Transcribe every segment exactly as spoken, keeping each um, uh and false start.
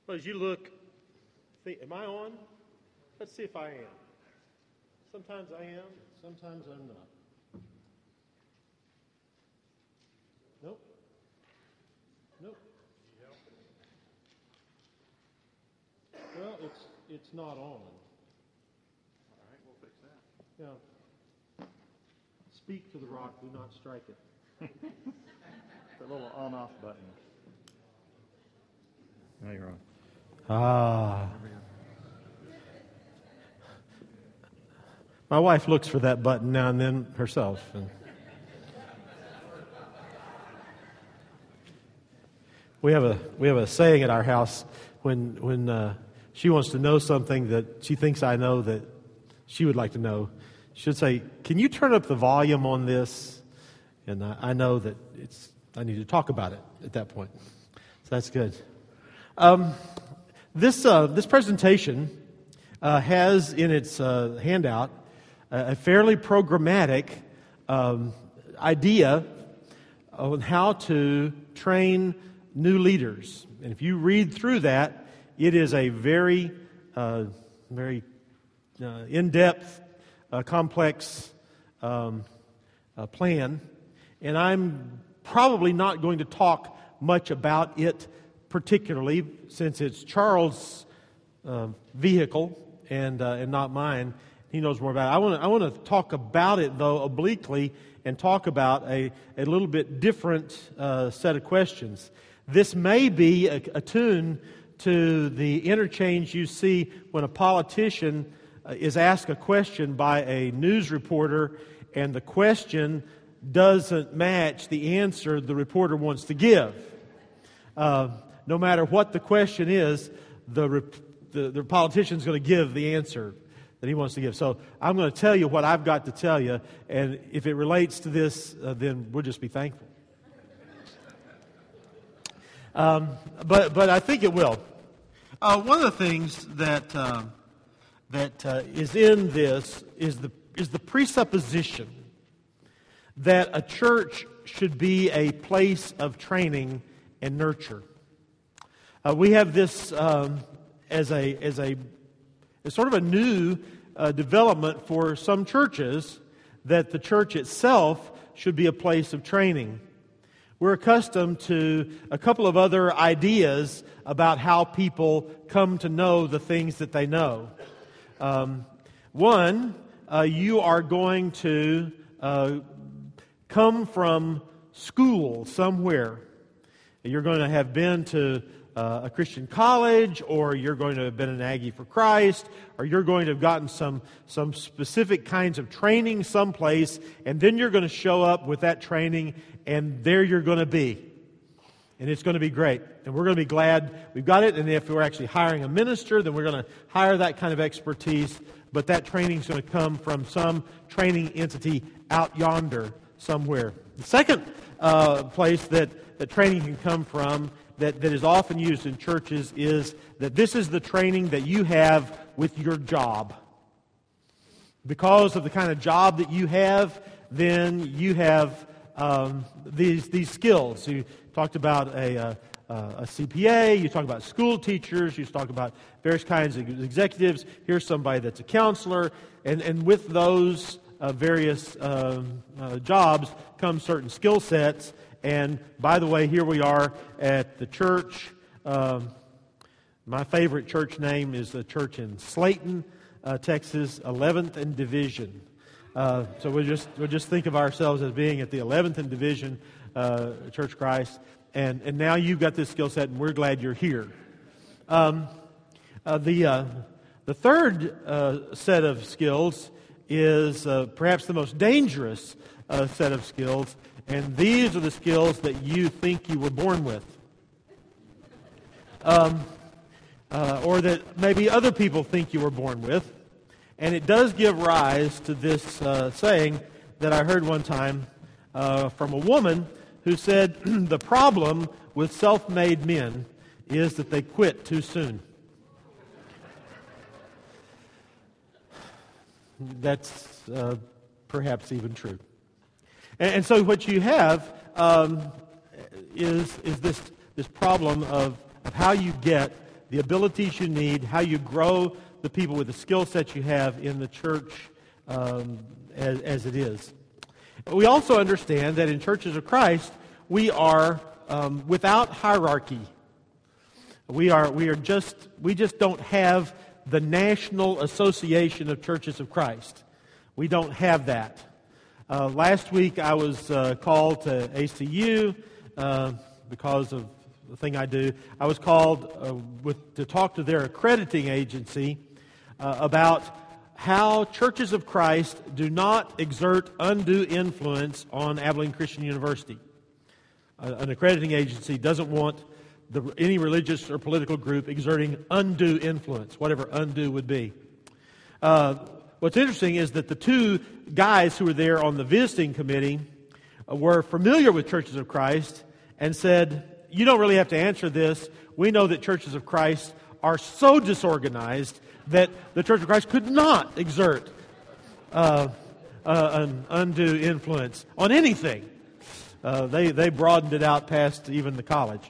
Well, as you look, think, am I on? Let's see if I am. Sometimes I am, sometimes I'm not. Nope. Nope. Well, it's it's not on. All right, we'll fix that. Yeah. Speak to the rock, do not strike it. The little on-off button. Now you're on. Ah. My wife looks for that button now and then herself. And we have a we have a saying at our house when when uh, she wants to know something that she thinks I know that she would like to know. She'll say, "Can you turn up the volume on this?" And I, I know that it's I need to talk about it at that point. So that's good. Um, this uh, this presentation uh, has in its uh, handout a fairly programmatic um, idea on how to train new leaders. And if you read through that, it is a very, uh, very uh, in-depth, uh, complex um, uh, plan. And I'm probably not going to talk much about it particularly, since it's Charles' uh, vehicle and uh, and not mine. He knows more about it. I want to I want to talk about it, though, obliquely, and talk about a, a little bit different uh, set of questions. This may be attuned to the interchange you see when a politician uh, is asked a question by a news reporter, and the question doesn't match the answer the reporter wants to give. Uh, no matter what the question is, the, rep- the, the politician's going to give the answer that he wants to give. So I'm going to tell you what I've got to tell you, and if it relates to this, uh, then we'll just be thankful. Um, but but I think it will. Uh, one of the things that uh, that uh, is in this is the is the presupposition that a church should be a place of training and nurture. Uh, we have this um, as a as a It's sort of a new uh, development for some churches, that the church itself should be a place of training. We're accustomed to a couple of other ideas about how people come to know the things that they know. Um, one, uh, you are going to uh, come from school somewhere. You're going to have been to Uh, a Christian college, or you're going to have been an Aggie for Christ, or you're going to have gotten some some specific kinds of training someplace, and then you're going to show up with that training, and there you're going to be. And it's going to be great. And we're going to be glad we've got it, and if we're actually hiring a minister, then we're going to hire that kind of expertise, but that training is going to come from some training entity out yonder somewhere. The second uh, place that, that training can come from That, that is often used in churches is that this is the training that you have with your job. Because of the kind of job that you have, then you have um, these these skills. You talked about a, a, a C P A, you talk about school teachers, you talk about various kinds of executives. Here's somebody that's a counselor, and, and with those uh, various um, uh, jobs come certain skill sets. And by the way, here we are at the church. Um, my favorite church name is the church in Slayton, uh, Texas, eleventh and Division. Uh, so we'll just we'll just think of ourselves as being at the eleventh and Division uh, Church of Christ. And and now you've got this skill set, and we're glad you're here. Um, uh, the uh, the third uh, set of skills is uh, perhaps the most dangerous uh, set of skills. And these are the skills that you think you were born with. Um, uh, or that maybe other people think you were born with. And it does give rise to this uh, saying that I heard one time uh, from a woman who said, the problem with self-made men is that they quit too soon. That's uh, perhaps even true. And, and so what you have um, is is this this problem of, of how you get the abilities you need, how you grow the people with the skill sets you have in the church um, as, as it is. We also understand that in churches of Christ, we are um, without hierarchy. We are we are just we just don't have the National Association of Churches of Christ. We don't have that. Uh, last week I was uh, called to A C U uh, because of the thing I do. I was called uh, with, to talk to their accrediting agency uh, about how churches of Christ do not exert undue influence on Abilene Christian University. Uh, an accrediting agency doesn't want the, any religious or political group exerting undue influence, whatever undue would be. Uh, what's interesting is that the two guys who were there on the visiting committee uh, were familiar with Churches of Christ and said, you don't really have to answer this. We know that Churches of Christ are so disorganized that the Church of Christ could not exert uh, uh, an undue influence on anything. Uh, they they broadened it out past even the college.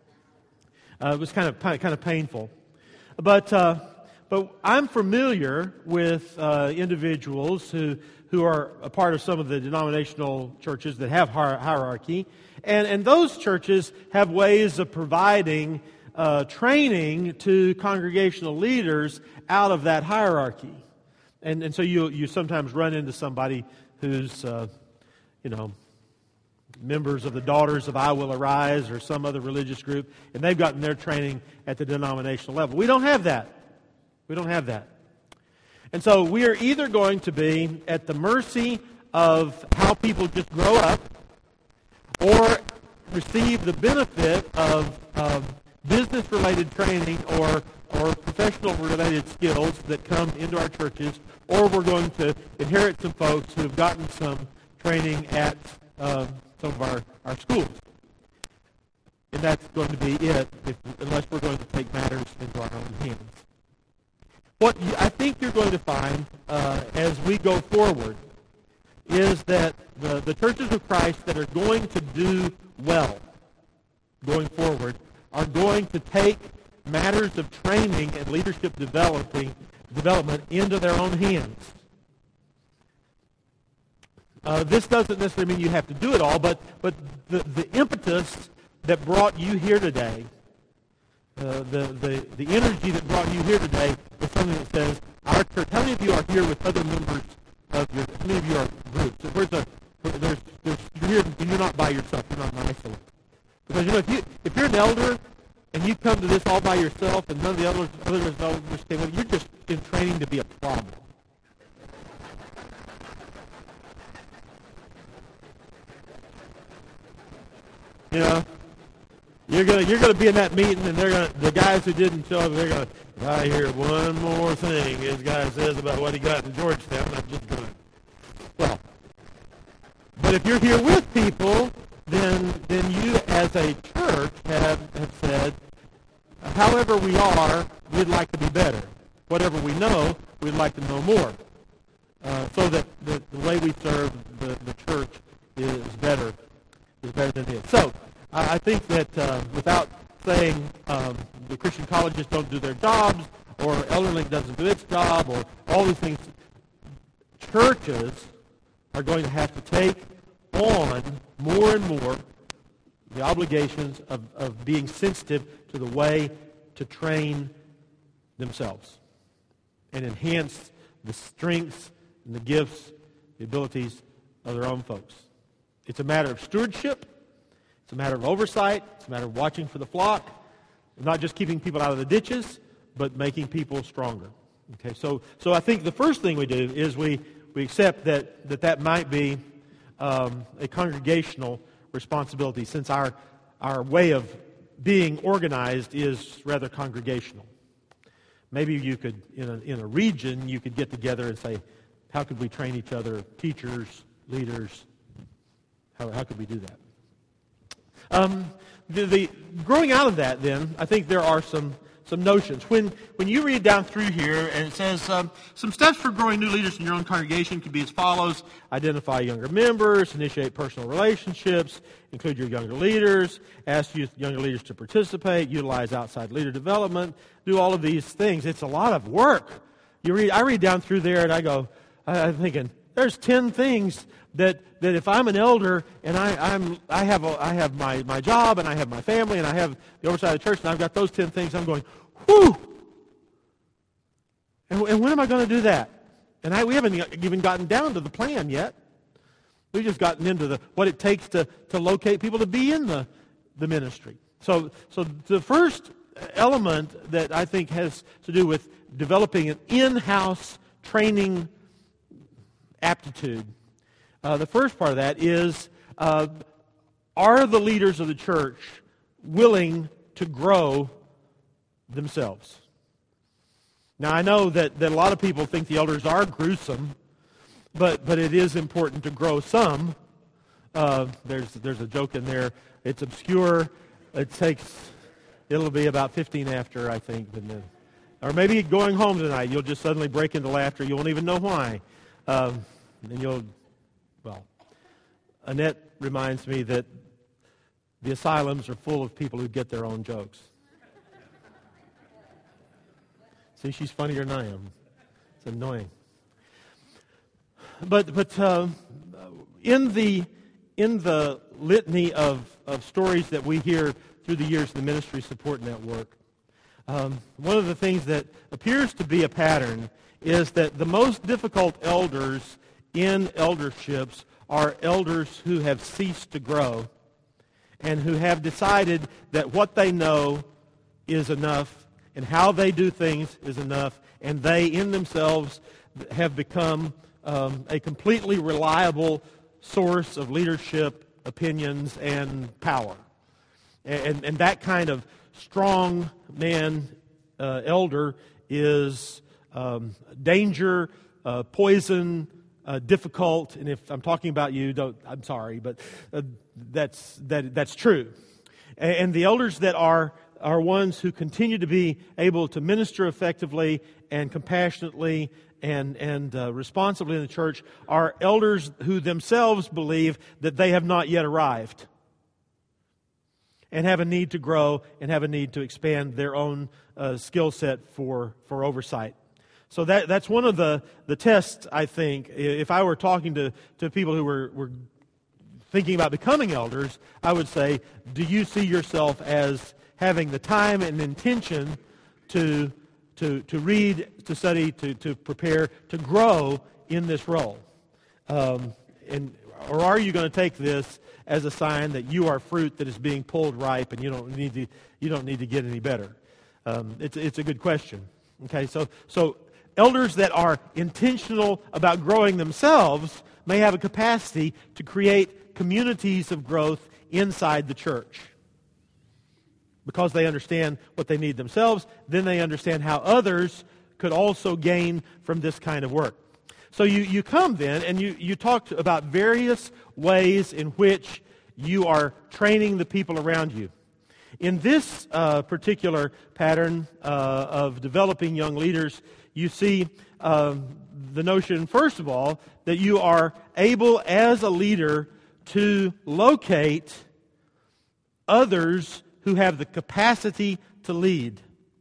Uh, it was kind of kind of painful, but uh, but I'm familiar with uh, individuals who who are a part of some of the denominational churches that have hier- hierarchy, and and those churches have ways of providing uh, training to congregational leaders out of that hierarchy, and and so you you sometimes run into somebody who's uh, you know. members of the Daughters of I Will Arise or some other religious group, and they've gotten their training at the denominational level. We don't have that. We don't have that. And so we are either going to be at the mercy of how people just grow up or receive the benefit of, of business-related training or, or professional-related skills that come into our churches, or we're going to inherit some folks who have gotten some training at uh, some of our, our schools. And that's going to be it, if, unless we're going to take matters into our own hands. What you, I think you're going to find uh, as we go forward is that the, the churches of Christ that are going to do well going forward are going to take matters of training and leadership developing, development into their own hands. Uh, this doesn't necessarily mean you have to do it all, but, but the, the impetus that brought you here today, uh, the, the, the energy that brought you here today is something that says, our church, how many of you are here with other members of your, how many of you are groups? Where's a, there's, there's, you're here and you're not by yourself, you're not an isolate. Because, you know, if, you, if you're an elder and you come to this all by yourself and none of the others, others elders came with you, you're just in training to be a problem. You know, you're gonna you're gonna be in that meeting, and they're gonna the guys who didn't show up, they're gonna. I hear one more thing this guy says about what he got in Georgetown. I'm just gonna. Well, but if you're here with people, then then you as a church have have said, however we are, we'd like to be better. Whatever we know, we'd like to know more, uh, so that the, the way we serve the, the church is better. is better than it is. So, I, I think that uh, without saying um, the Christian colleges don't do their jobs, or ElderLink doesn't do its job, or all these things, churches are going to have to take on more and more the obligations of, of being sensitive to the way to train themselves and enhance the strengths and the gifts, the abilities of their own folks. It's a matter of stewardship. It's a matter of oversight. It's a matter of watching for the flock. Not just keeping people out of the ditches, but making people stronger. Okay, so so I think the first thing we do is we, we accept that, that that might be um, a congregational responsibility, since our our way of being organized is rather congregational. Maybe you could, in a, in a region, you could get together and say, how could we train each other, teachers, leaders? How, how could we do that? Um, the, the growing out of that, then, I think there are some some notions. When when you read down through here and it says um, some steps for growing new leaders in your own congregation could be as follows: identify younger members, initiate personal relationships, include your younger leaders, ask youth, younger leaders to participate, utilize outside leader development, do all of these things. It's a lot of work. You read, I read down through there and I go, I, I'm thinking, there's ten things that, that if I'm an elder and I, I'm I have a, I have my, my job and I have my family and I have the oversight of the church and I've got those ten things, I'm going, whew! And, and when am I going to do that? And I, we haven't even gotten down to the plan yet. We've just gotten into the what it takes to, to locate people to be in the, the ministry. So so the first element that I think has to do with developing an in-house training aptitude. Uh, the first part of that is, uh, are the leaders of the church willing to grow themselves? Now, I know that, that a lot of people think the elders are gruesome, but but it is important to grow some. Uh, there's there's a joke in there. It's obscure. It takes, it'll be about fifteen after, I think. And then, or maybe going home tonight, you'll just suddenly break into laughter. You won't even know why. Um, and you'll, well, Annette reminds me that the asylums are full of people who get their own jokes. See, she's funnier than I am. It's annoying. But but uh, in the in the litany of, of stories that we hear through the years of the Ministry Support Network, um, one of the things that appears to be a pattern is that the most difficult elders in elderships are elders who have ceased to grow and who have decided that what they know is enough and how they do things is enough, and they in themselves have become um, a completely reliable source of leadership, opinions, and power. And, and that kind of strong man uh, elder is um, danger, uh, poison, uh, difficult. And if I'm talking about you, don't, I'm sorry, but uh, that's that that's true. And, and the elders that are are ones who continue to be able to minister effectively and compassionately and and uh, responsibly in the church are elders who themselves believe that they have not yet arrived and have a need to grow and have a need to expand their own uh, skill set for, for oversight. So that that's one of the, the tests, I think. If I were talking to, to people who were, were thinking about becoming elders, I would say, do you see yourself as having the time and intention to to to read, to study, to, to prepare, to grow in this role? Um, and or are you going to take this as a sign that you are fruit that is being pulled ripe and you don't need to you don't need to get any better? Um, it's it's a good question. Okay, so so elders that are intentional about growing themselves may have a capacity to create communities of growth inside the church, because they understand what they need themselves. Then they understand how others could also gain from this kind of work. So you, you come then and you, you talk about various ways in which you are training the people around you. In this uh, particular pattern uh, of developing young leaders, you see um, the notion, first of all, that you are able as a leader to locate others who have the capacity to lead.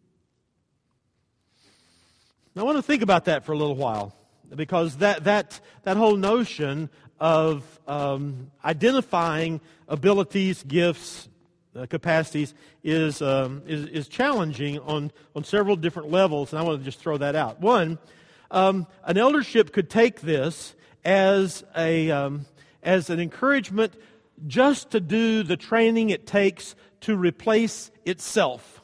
Now, I want to think about that for a little while, because that that that whole notion of um, identifying abilities, gifts, uh, capacities is, um, is is challenging on on several different levels, and I want to just throw that out. One, um, an eldership could take this as a um, as an encouragement just to do the training it takes to replace itself.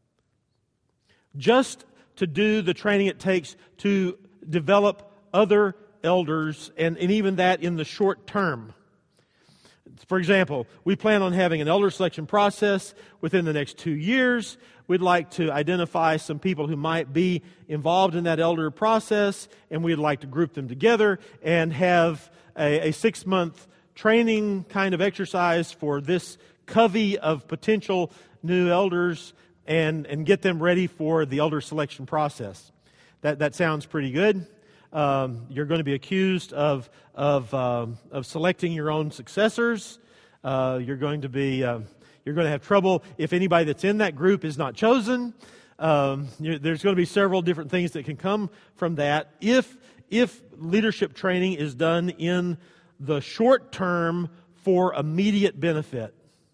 Just to do the training it takes to develop other elders, and, and even that in the short term. For example, we plan on having an elder selection process within the next two years. We'd like to identify some people who might be involved in that elder process, and we'd like to group them together and have a, a six-month training kind of exercise for this covey of potential new elders, and, and get them ready for the elder selection process. That, that sounds pretty good. Um, you're going to be accused of, of, um, of selecting your own successors. Uh, you're going to be, uh, you're going to have trouble if anybody that's in that group is not chosen. Um, there's going to be several different things that can come from that if if leadership training is done in the short term for immediate benefit.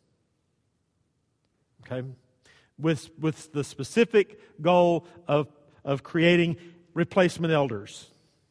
Okay, with with the specific goal of of creating replacement elders.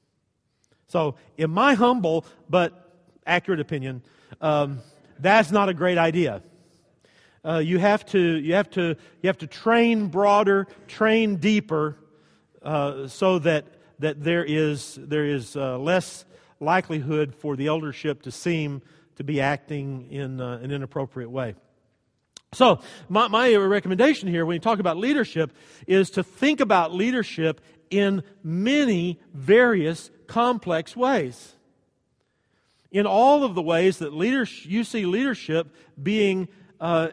So, in my humble but accurate opinion, um, that's not a great idea. Uh, you have to you have to you have to train broader, train deeper, uh, so that that there is there is uh, less likelihood for the eldership to seem to be acting in uh, an inappropriate way. So my, my recommendation here, when you talk about leadership, is to think about leadership in many various complex ways. In all of the ways that leaders you see leadership being uh,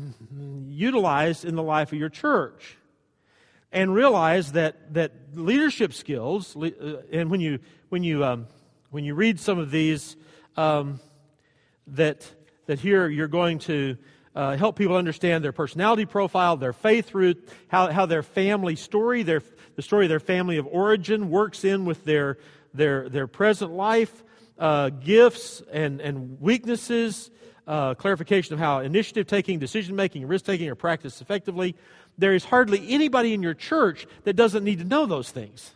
utilized in the life of your church, and realize that that leadership skills, uh, and when you when you um, when you read some of these, um, that that here you're going to uh, help people understand their personality profile, their faith root, how how their family story, their the story of their family of origin works in with their their their present life, uh, gifts and and weaknesses. Uh, clarification of how initiative taking, decision making, risk taking are practiced effectively. There is hardly anybody in your church that doesn't need to know those things,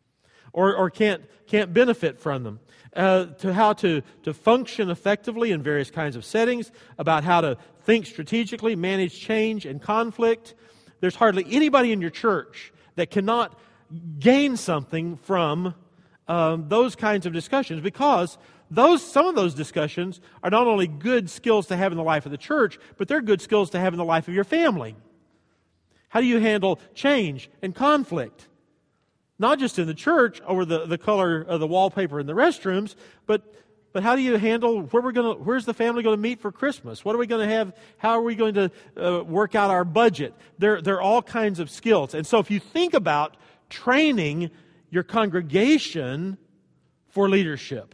or or can't can't benefit from them. Uh, to how to to function effectively in various kinds of settings, about how to think strategically, manage change and conflict. There's hardly anybody in your church that cannot gain something from um, those kinds of discussions, because Those some of those discussions are not only good skills to have in the life of the church, but they're good skills to have in the life of your family. How do you handle change and conflict? Not just in the church over the, the color of the wallpaper in the restrooms, but but how do you handle where we're going to where's the family going to meet for Christmas? What are we going to have? How are we going to uh, work out our budget? There there are all kinds of skills. And so if you think about training your congregation for leadership,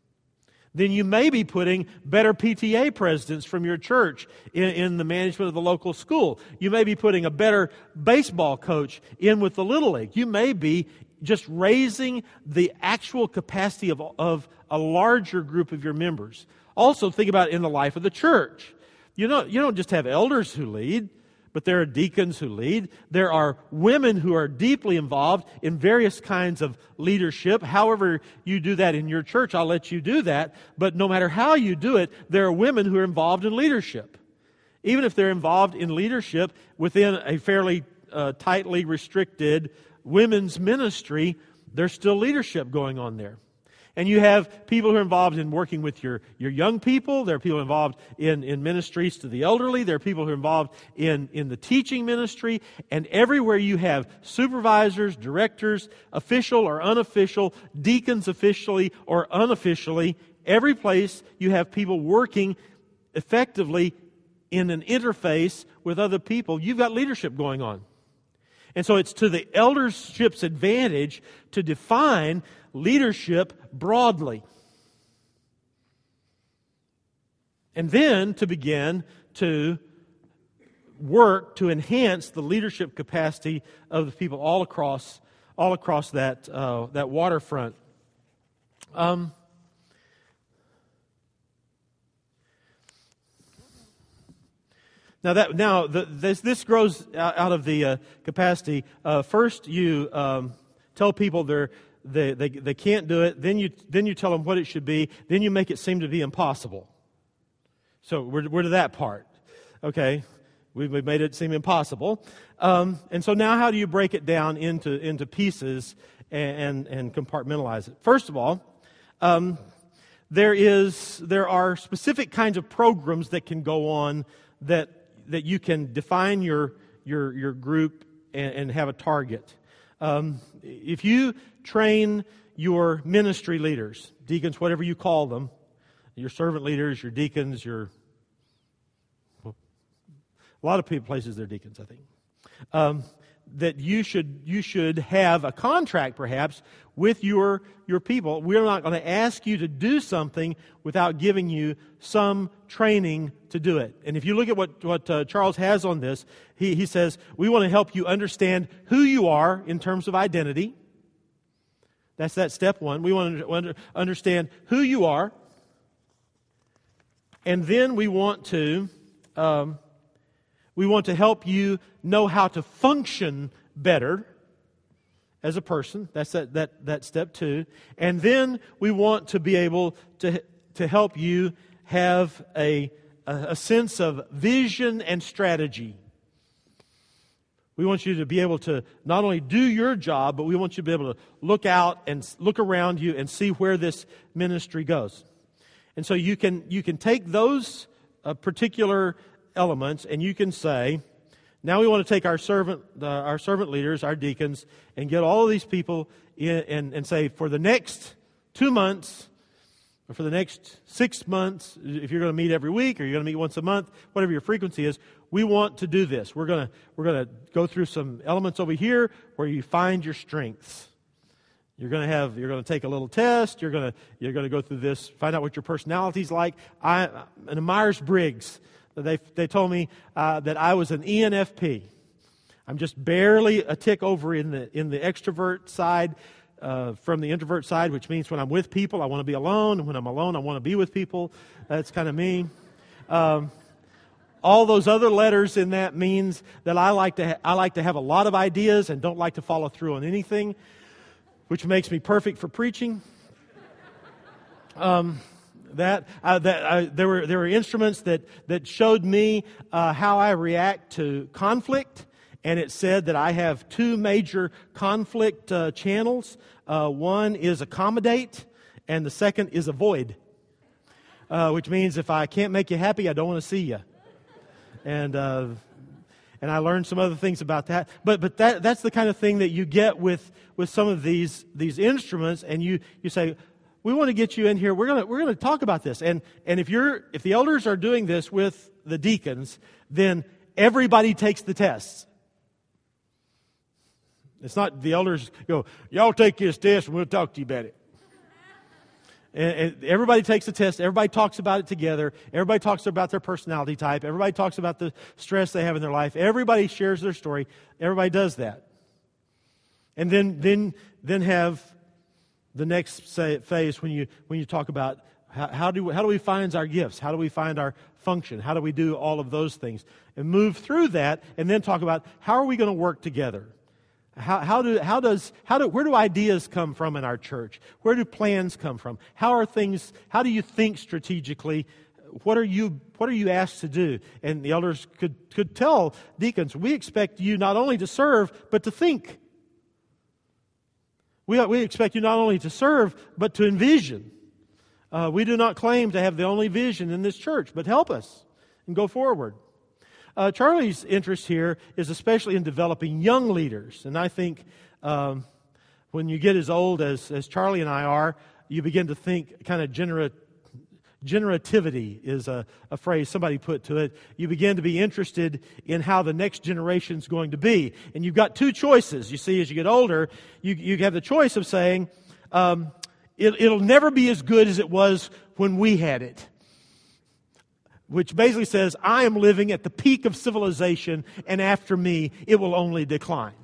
then you may be putting better P T A presidents from your church in, in the management of the local school. You may be putting a better baseball coach in with the Little League. You may be just raising the actual capacity of, of a larger group of your members. Also, think about it in the life of the church. You know, you don't just have elders who lead, but there are deacons who lead. There are women who are deeply involved in various kinds of leadership. However you do that in your church, I'll let you do that. But no matter how you do it, there are women who are involved in leadership. Even if they're involved in leadership within a fairly uh, tightly restricted women's ministry, there's still leadership going on there. And you have people who are involved in working with your, your young people. There are people involved in, in ministries to the elderly. There are people who are involved in, in the teaching ministry. And everywhere you have supervisors, directors, official or unofficial, deacons officially or unofficially, every place you have people working effectively in an interface with other people, you've got leadership going on. And so it's to the eldership's advantage to define leadership broadly. And then to begin to work to enhance the leadership capacity of the people all across all across that uh, that waterfront. Um, Now that now the, this this grows out of the uh, capacity. Uh, first, you um, tell people they're they, they they can't do it. Then you then you tell them what it should be. Then you make it seem to be impossible. So we're we're to that part. Okay, we've, we've made it seem impossible. Um, and so now, how do you break it down into into pieces and and, and compartmentalize it? First of all, um, there is there are specific kinds of programs that can go on that. that you can define your your your group and, and have a target. Um, if you train your ministry leaders, deacons, whatever you call them, your servant leaders, your deacons, your well, a lot of people, places they're deacons, I think. Um, that you should you should have a contract, perhaps, with your your people. We're not going to ask you to do something without giving you some training to do it. And if you look at what what uh, Charles has on this, he he says we want to help you understand who you are in terms of identity. That's that step one. We want to understand who you are, and then we want to. Um, We want to help you know how to function better as a person. That's that, that, that step two. And then we want to be able to, to help you have a, a sense of vision and strategy. We want you to be able to not only do your job, but we want you to be able to look out and look around you and see where this ministry goes. And so you can you can take those uh, particular elements, and you can say, now we want to take our servant, uh, our servant leaders, our deacons, and get all of these people in, and, and say, for the next two months, or for the next six months, if you're going to meet every week, or you're going to meet once a month, whatever your frequency is, we want to do this. We're going to we're going to go through some elements over here where you find your strengths. You're going to have you're going to take a little test. You're going to you're going to go through this, find out what your personality's like. I in a Myers-Briggs. They they told me uh, that I was an E N F P. I'm just barely a tick over in the in the extrovert side uh, from the introvert side, which means when I'm with people, I want to be alone. And when I'm alone, I want to be with people. That's kind of me. Um, all those other letters in that means that I like to ha- I like to have a lot of ideas and don't like to follow through on anything, which makes me perfect for preaching. Um. That, uh, that uh, there were there were instruments that that showed me uh, how I react to conflict, and it said that I have two major conflict uh, channels. Uh, one is accommodate, and the second is avoid, uh, which means if I can't make you happy, I don't want to see you. And uh, and I learned some other things about that. But but that that's the kind of thing that you get with with some of these these instruments, and you you say, we want to get you in here. We're gonna we're gonna talk about this. And and if you're if the elders are doing this with the deacons, then everybody takes the tests. It's not the elders go, y'all take this test and we'll talk to you about it. And, and everybody takes the test. Everybody talks about it together. Everybody talks about their personality type. Everybody talks about the stress they have in their life. Everybody shares their story. Everybody does that. And then then then have the next say, phase when you when you talk about how, how do how do we find our gifts? How do we find our function? How do we do all of those things? And move through that, and then talk about how are we going to work together? How how do how does how do where do ideas come from in our church? Where do plans come from? How are things? How do you think strategically? What are you what are you asked to do? And the elders could could tell deacons, we expect you not only to serve but to think. We, we expect you not only to serve, but to envision. Uh, we do not claim to have the only vision in this church, but help us and go forward. Uh, Charlie's interest here is especially in developing young leaders. And I think um, when you get as old as, as Charlie and I are, you begin to think kind of genera- generativity is a, a phrase somebody put to it. You begin to be interested in how the next generation is going to be. And you've got two choices. You see, as you get older, you, you have the choice of saying, um, it, it'll never be as good as it was when we had it. Which basically says, I am living at the peak of civilization, and after me, it will only decline.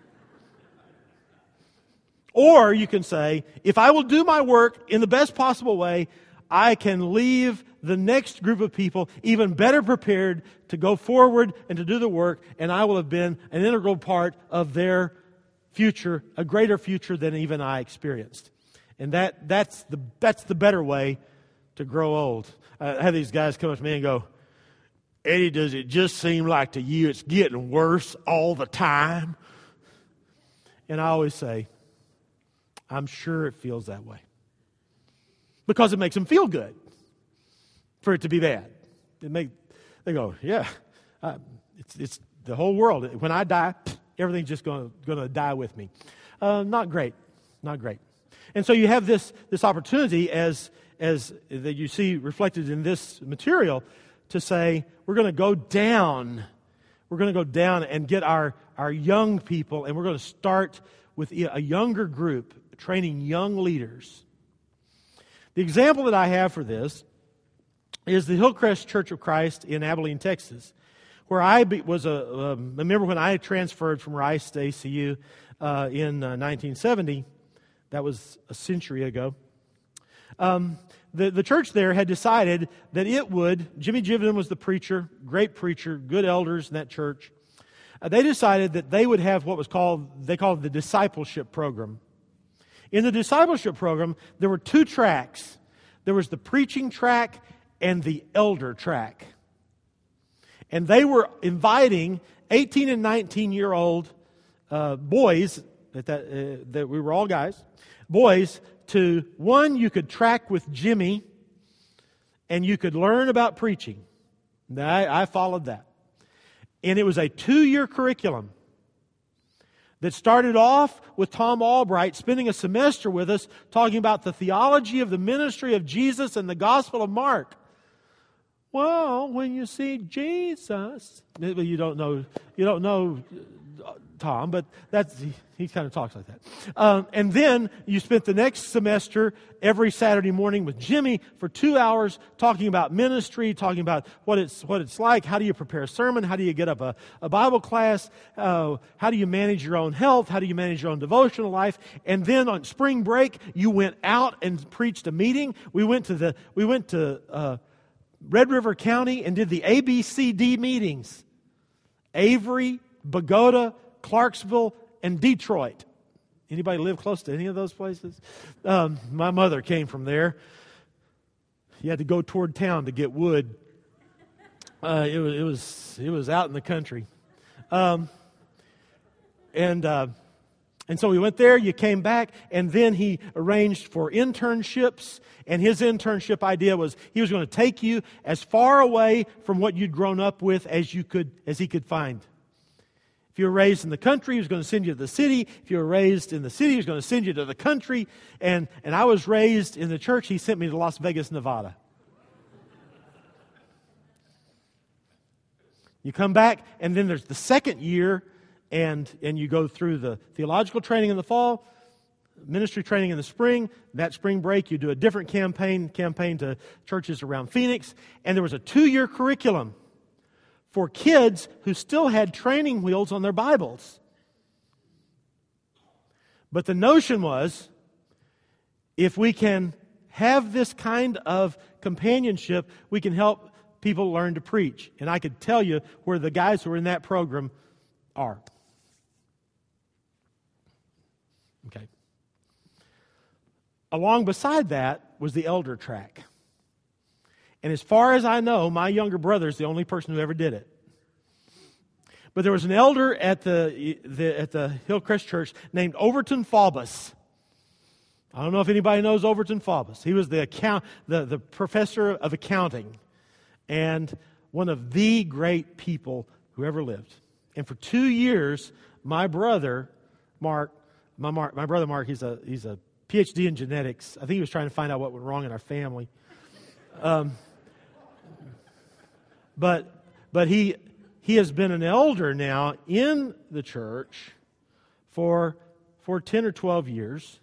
Or you can say, if I will do my work in the best possible way, I can leave the next group of people even better prepared to go forward and to do the work, and I will have been an integral part of their future, a greater future than even I experienced. And that that's the that's the better way to grow old. I have these guys come up to me and go, Eddie, does it just seem like to you it's getting worse all the time? And I always say, I'm sure it feels that way. Because it makes them feel good for it to be bad. It make they go, yeah, uh, it's it's the whole world. When I die, everything's just going to die with me. Uh, not great, not great. And so you have this this opportunity as as that you see reflected in this material to say we're going to go down, we're going to go down and get our, our young people, and we're going to start with a younger group, training young leaders. The example that I have for this is the Hillcrest Church of Christ in Abilene, Texas, where I be, was a, um, remember when I transferred from Rice to A C U uh, in uh, nineteen seventy, that was a century ago. Um, the, the church there had decided that it would, Jimmy Jiven was the preacher, great preacher, good elders in that church. Uh, they decided that they would have what was called, they called the discipleship program. In the discipleship program, there were two tracks. There was the preaching track and the elder track. And they were inviting eighteen and nineteen-year-old uh, boys, that, that, uh, that we were all guys, boys, to, one, you could track with Jimmy, and you could learn about preaching. I, I followed that. And it was a two-year curriculum that started off with Tom Albright spending a semester with us talking about the theology of the ministry of Jesus and the Gospel of Mark. Well, when you see Jesus, you don't know, you don't know Tom, but that's he, he kind of talks like that. Um, and then you spent the next semester every Saturday morning with Jimmy for two hours talking about ministry, talking about what it's what it's like. How do you prepare a sermon? How do you get up a, a Bible class? Uh, how do you manage your own health? How do you manage your own devotional life? And then on spring break, you went out and preached a meeting. We went to the we went to uh, Red River County and did the A B C D meetings. Avery, Bogota, Clarksville, and Detroit. Anybody live close to any of those places? Um, my mother came from there. You had to go toward town to get wood. Uh, it was it was it was out in the country, um, and uh, and so we went there. You came back, and then he arranged for internships. And his internship idea was he was going to take you as far away from what you'd grown up with as you could as he could find. If you were raised in the country, he was going to send you to the city. If you were raised in the city, he was going to send you to the country. And, and I was raised in the church. He sent me to Las Vegas, Nevada. You come back, and then there's the second year, and, and you go through the theological training in the fall, ministry training in the spring. That spring break, you do a different campaign, campaign to churches around Phoenix. And there was a two-year curriculum for kids who still had training wheels on their Bibles. But the notion was, if we can have this kind of companionship, we can help people learn to preach. And I could tell you where the guys who are in that program are. Okay. Along beside that was the elder track. And as far as I know, my younger brother is the only person who ever did it. But there was an elder at the, the at the Hillcrest Church named Overton Faubus. I don't know if anybody knows Overton Faubus. He was the account the, the professor of accounting and one of the great people who ever lived. And for two years, my brother Mark, my Mark, my brother Mark, he's a he's a P H D in genetics. I think he was trying to find out what went wrong in our family. Um, but but he he has been an elder now in the church for for ten or twelve years.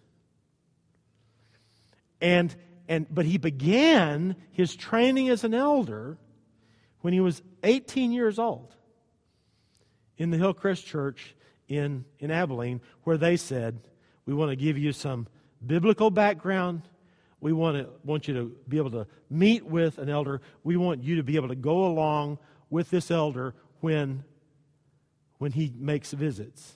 And and but he began his training as an elder when he was eighteen years old in the Hillcrest Church in, in Abilene, where they said, we want to give you some biblical background. We want to want you to be able to meet with an elder. We want you to be able to go along with this elder when, when he makes visits.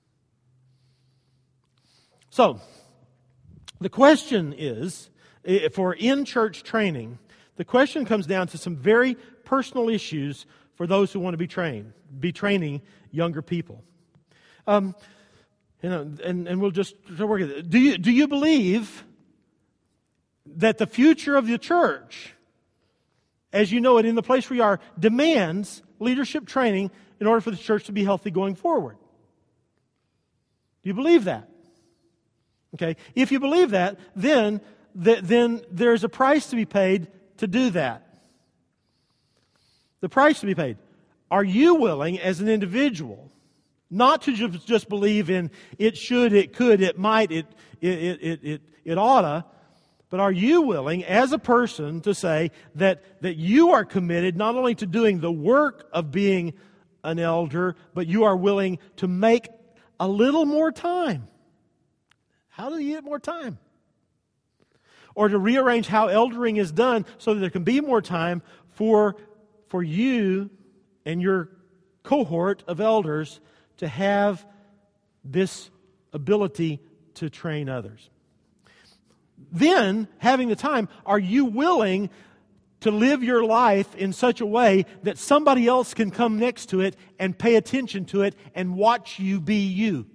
So, the question is, for in-church training, the question comes down to some very personal issues for those who want to be trained, be training younger people. Um, you know, and, and we'll just work at it. Do you, do you believe that the future of the church, as you know it in the place we are, demands leadership training in order for the church to be healthy going forward? Do you believe that? Okay. If you believe that, then, th- then there's a price to be paid to do that. The price to be paid. are you willing as an individual not to just, just believe in it should, it could, it might, it, it, it, it, it, it oughta, but are you willing as a person to say that, that you are committed not only to doing the work of being an elder, but you are willing to make a little more time? How do you get more time? Or to rearrange how eldering is done so that there can be more time for, for you and your cohort of elders to have this ability to train others. Then, having the time, are you willing to live your life in such a way that somebody else can come next to it and pay attention to it and watch you be you?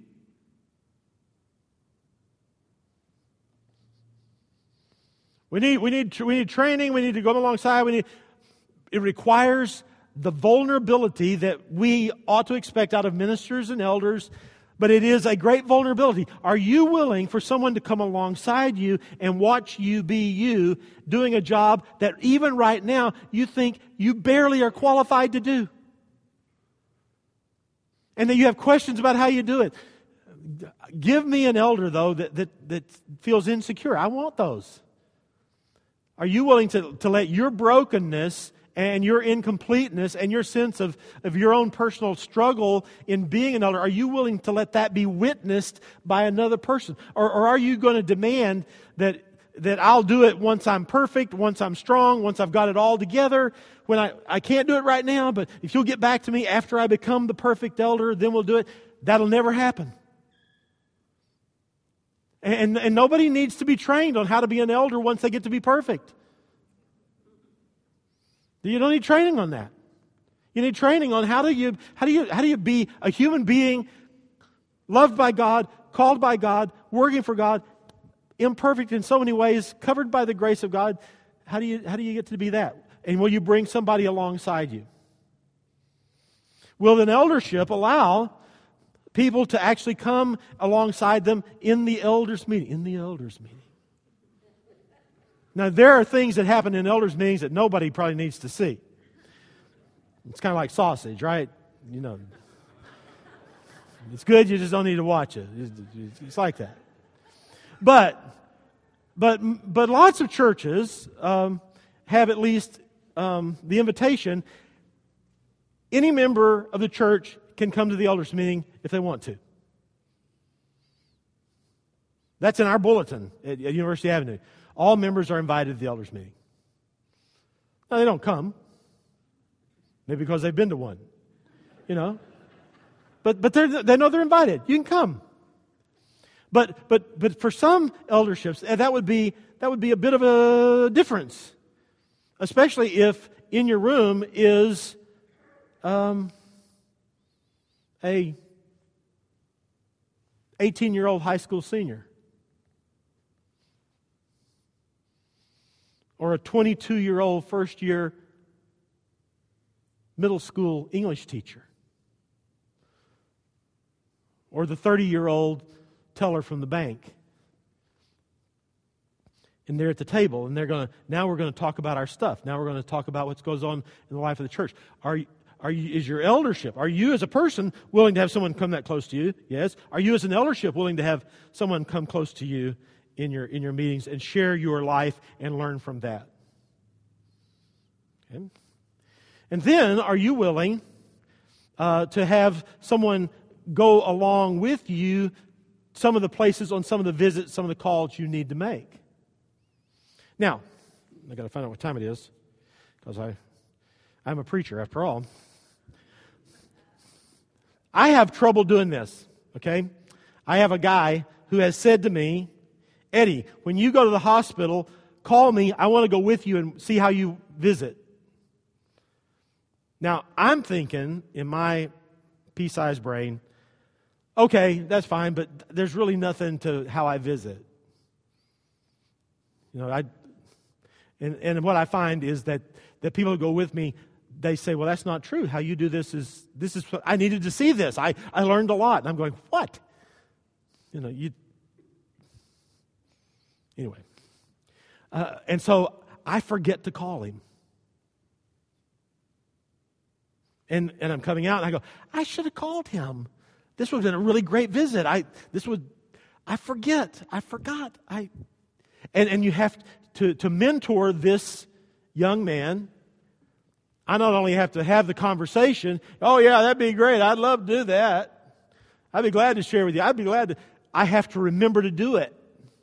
We need, we need, we need training. We need to go alongside. We need. It requires the vulnerability that we ought to expect out of ministers and elders, but it is a great vulnerability. Are you willing for someone to come alongside you and watch you be you, doing a job that even right now you think you barely are qualified to do? And that you have questions about how you do it. Give me an elder, though, that, that, that feels insecure. I want those. Are you willing to, to let your brokenness and your incompleteness and your sense of, of your own personal struggle in being an elder, are you willing to let that be witnessed by another person? Or, or are you going to demand that, that I'll do it once I'm perfect, once I'm strong, once I've got it all together? When I, I can't do it right now, but if you'll get back to me after I become the perfect elder, then we'll do it. That'll never happen. And, and nobody needs to be trained on how to be an elder once they get to be perfect. You don't need training on that. You need training on how do you how do you how do you be a human being, loved by God, called by God, working for God, imperfect in so many ways, covered by the grace of God. How do you how do you get to be that? And will you bring somebody alongside you? Will an eldership allow people to actually come alongside them in the elders' meeting? In the elders' meeting. Now, there are things that happen in elders' meetings that nobody probably needs to see. It's kind of like sausage, right? You know, it's good, you just don't need to watch it. It's like that. But, but, but lots of churches um, have at least um, the invitation. Any member of the church can come to the elders' meeting if they want to. That's in our bulletin at, at University Avenue. All members are invited to the elders' meeting. Now, they don't come. Maybe because they've been to one. You know. But but they they know they're invited. You can come. But but but for some elderships, that would be that would be a bit of a difference. Especially if in your room is um, a eighteen-year-old high school senior. Or a twenty-two-year-old first-year middle school English teacher. Or the thirty-year-old teller from the bank. And they're at the table, and they're going to, now we're going to talk about our stuff. Now we're going to talk about what goes on in the life of the church. Are, are you, is your eldership, are you as a person willing to have someone come that close to you? Yes. Are you as an eldership willing to have someone come close to you in your in your meetings and share your life and learn from that? Okay. And then, are you willing uh, to have someone go along with you some of the places on some of the visits, some of the calls you need to make? Now, I've got to find out what time it is, because I, I'm a preacher after all. I have trouble doing this, okay? I have a guy who has said to me, Eddie, when you go to the hospital, call me. I want to go with you and see how you visit. Now, I'm thinking in my pea-sized brain, okay, that's fine, but there's really nothing to how I visit. You know, I and, and what I find is that, that people who go with me, they say, well, that's not true. How you do this is, this is, I needed to see this. I, I learned a lot. And I'm going, what? You know, you, anyway. Uh, and so I forget to call him. And and I'm coming out and I go, I should have called him. This would have been a really great visit. I this would I forget. I forgot. I and, and you have to, to mentor this young man. I not only have to have the conversation, oh yeah, that'd be great. I'd love to do that. I'd be glad to share with you. I'd be glad to I have to remember to do it.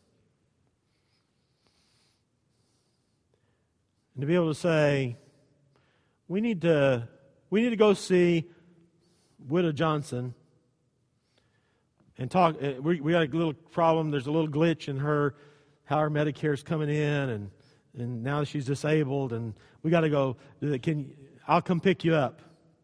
And to be able to say, we need to we need to go see Widow Johnson and talk. We we got a little problem. There's a little glitch in her, how her Medicare's coming in, and and now she's disabled, and we got to go. Can I'll come pick you up.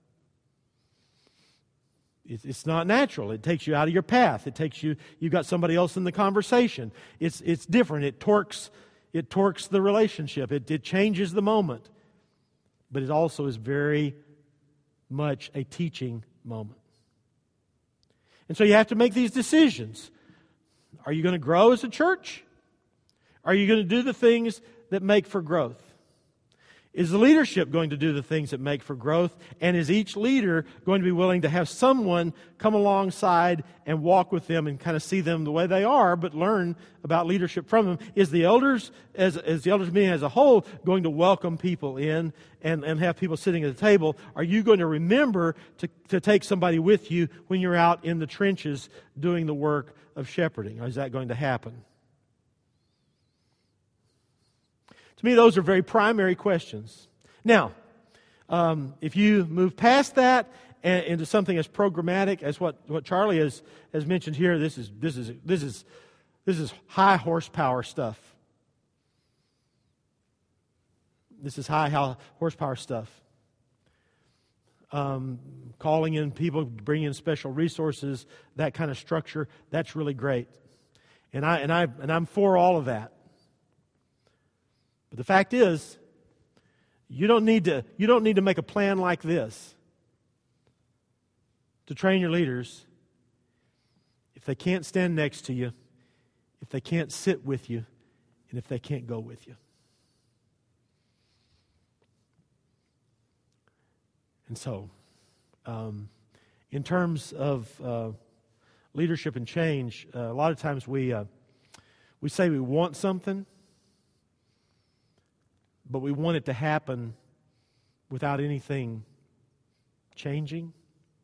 It's, it's not natural. It takes you out of your path. It takes you. You've got somebody else in the conversation. It's it's different. It torques. It torques the relationship. It, it changes the moment. But it also is very much a teaching moment. And so you have to make these decisions. Are you going to grow as a church? Are you going to do the things that make for growth? Is the leadership going to do the things that make for growth? And is each leader going to be willing to have someone come alongside and walk with them and kind of see them the way they are, but learn about leadership from them? Is the elders, as, as the elders meeting as a whole, going to welcome people in and, and have people sitting at the table? Are you going to remember to, to take somebody with you when you're out in the trenches doing the work of shepherding? Or is that going to happen? To me, those are very primary questions. Now, um, if you move past that and into something as programmatic as what, what Charlie has, has mentioned here, this is this is this is this is high horsepower stuff. This is high, high horsepower stuff. Um, calling in people, bringing in special resources, that kind of structure, that's really great. And I and I and I'm for all of that. But the fact is, you don't need to you don't need to make a plan like this to train your leaders if they can't stand next to you, if they can't sit with you, and if they can't go with you. And so, um, in terms of uh, leadership and change, uh, a lot of times we uh, we say we want something, but we want it to happen without anything changing.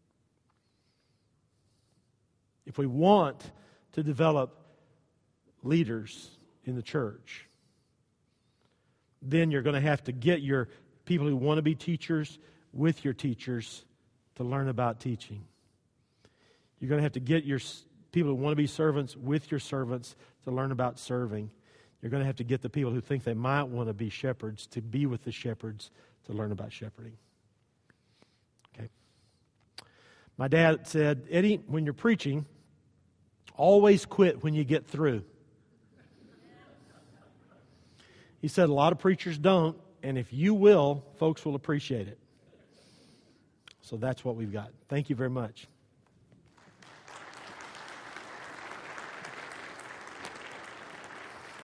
If we want to develop leaders in the church, then you're going to have to get your people who want to be teachers with your teachers to learn about teaching. You're going to have to get your people who want to be servants with your servants to learn about serving. You're going to have to get the people who think they might want to be shepherds to be with the shepherds to learn about shepherding. Okay. My dad said, Eddie, when you're preaching, always quit when you get through. He said a lot of preachers don't, and if you will, folks will appreciate it. So that's what we've got. Thank you very much.